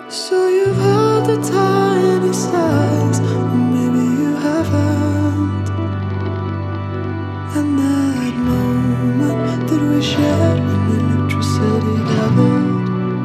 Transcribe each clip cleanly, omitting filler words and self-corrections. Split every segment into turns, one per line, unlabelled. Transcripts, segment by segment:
So you've heard the tiny sighs, or maybe you haven't. And that moment that we shared when electricity gathered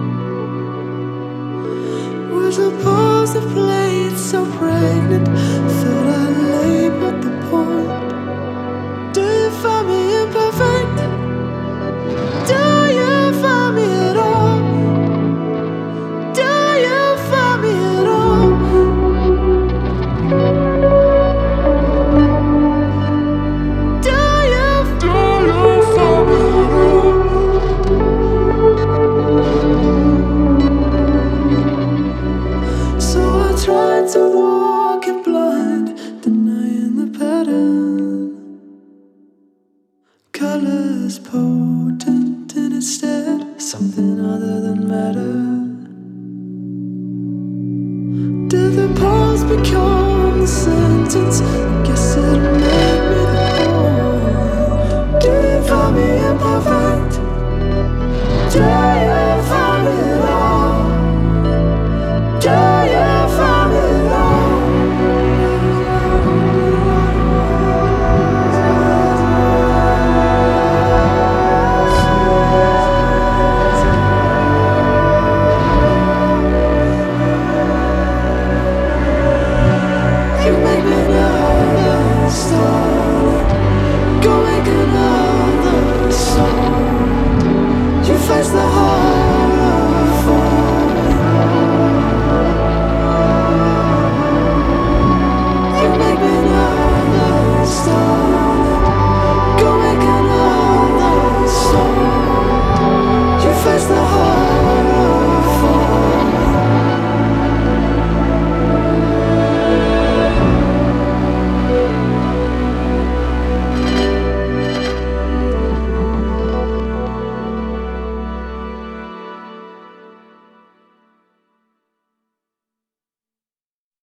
was a pause that played so pregnant. Thought I'd labeled the point. Do you find me imperfect? Do you find me at all? Do you find me at all? Do you find me at all? So I tried to walk it blind, denying the pattern. Colors potent and instead something other than matter. Did the pause become the sentence? I guess it made me the point. Do you find me imperfect? Do you find me at all? Do you find me at all? You make me another starlet. Go make another song. You face the